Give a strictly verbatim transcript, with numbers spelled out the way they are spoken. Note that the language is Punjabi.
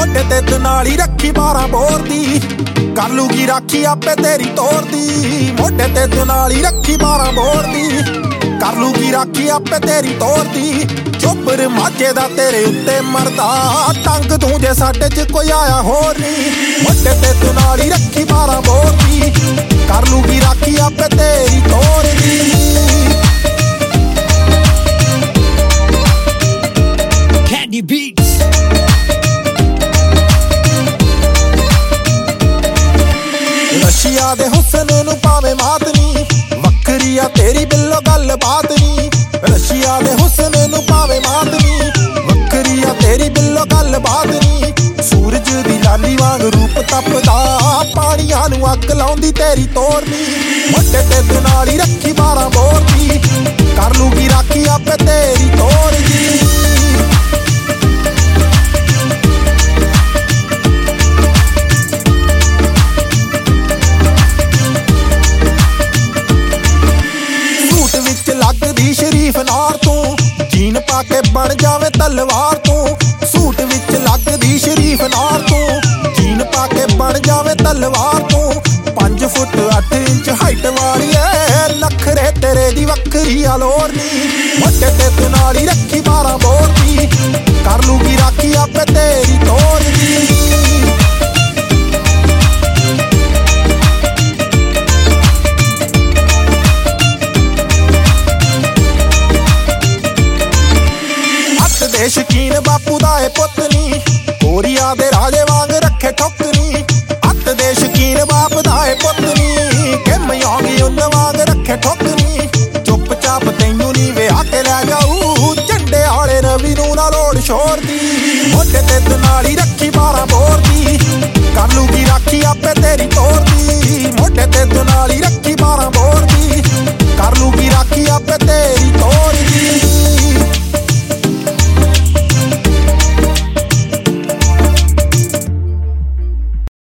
ਮੋਢੇ ਤੇ ਤੂੰ ਨਾਲ ਹੀ ਰੱਖੀ ਬਾਰਾਂ ਬੋਰ ਦੀ, ਕਰ ਲੂਗੀ ਰਾਖੀ ਆਪੇ ਤੇਰੀ ਤੋਰ ਦੀ। ਮੋਢੇ ਤੇ ਤੂੰ ਨਾਲ ਹੀ ਰੱਖੀ ਬਾਰਾਂ ਬੋਰ ਦੀ, ਕਰ ਲੂਗੀ ਰਾਖੀ ਆਪੇ ਤੇਰੀ ਤੋਰ ਦੀ। ਚੋਬਰ ਮਾਝੇ ਦਾ ਤੇਰੇ ਉੱਤੇ ਮਰਦਾ, ਤੰਗ ਤੂੰ ਜੇ ਸਾਡੇ ਚ ਕੋਈ ਆਇਆ ਹੋਰ ਨੀ। ਮੋਢੇ ਤੇ ਤੂੰ ਨਾਲ ਹੀ ਰੱਖੀ ਬਾਰਾਂ ਬੋਰ ਦੀ, ਕਰ ਲੂਗੀ ਰਾਖੀ ਆਪੇ ਤੇਰੀ ਤੋਰ ਦੀ। Candy Beats। ਰਸ਼ੀਆ ਦੇ ਹੁਸਨ ਨੂੰ ਪਾਵੇ ਮਾਤ ਨੀ, ਵੱਖਰੀ ਆ ਤੇਰੀ ਬਿੱਲੋ ਗੱਲ ਬਾਤ ਨੀ। ਰਸ਼ੀਆ ਦੇ ਹੁਸਨ ਨੂੰ ਪਾਵੇ ਮਾਤ ਨੀ, ਵੱਖਰੀ ਆ ਤੇਰੀ ਬਿੱਲੋ ਗੱਲ ਬਾਤ ਨੀ। ਸੂਰਜ ਦੀ ਲਾਲੀ ਵਾਂਗ ਰੂਪ ਤਪਦਾ, ਪਾਣੀਆਂ ਨੂੰ ਅੱਗ ਲਾਉਂਦੀ ਤੇਰੀ ਤੋਰ ਨੀ। ਮੋਢੇ ਤੇ ਤੂੰ ਨਾਲ ਹੀ ਰੱਖੀ ਬਾਰਾਂ ਬੋਰ ਦੀ, ਕਰ ਲੂਗੀ ਰਾਖੀ ਆਪੇ ਤੇਰੀ ਤੋਰ ਦੀ। ਲੱਗਦੀ ਸ਼ਰੀਫ ਨਾਰ ਤੂੰ, ਜੀਨ ਪਾ ਕੇ ਬਣ ਜਾਵੇ ਤਲਵਾਰ ਤੂੰ। ਸੂਟ ਵਿੱਚ ਲੱਗਦੀ ਸ਼ਰੀਫ ਨਾਰ ਤੂੰ, ਜੀਨ ਪਾ ਕੇ ਬਣ ਜਾਵੇ ਤਲਵਾਰ ਤੂੰ। ਪੰਜ ਫੁੱਟ ਅੱਠ ਇੰਚ ਹਾਈਟ ਵਾਲੀ ਐ, ਨਖਰੇ ਤੇਰੇ ਦੀ ਵੱਖਰੀ ਆ ਲੋਰ ਨੀ। ਮੋਢੇ ਤੇ ਤੂੰ ਨਾਲ ਹੀ ਰੱਖੀ ਬਾਰਾਂ ਬੋਰ ਦੀ, ਕਰ ਲੂਗੀ ਰਾਖੀ ਆਪੇ ਤੇਰੀ ਤੋਰ ਦੀ। ਦੇ ਸ਼ਕੀਨ ਬਾਪੂ ਦਾ ਏ ਪੁੱਤ ਨੀ, ਕੋਰੀਆ ਦੇ ਰਾਜੇ ਵਾਂਗ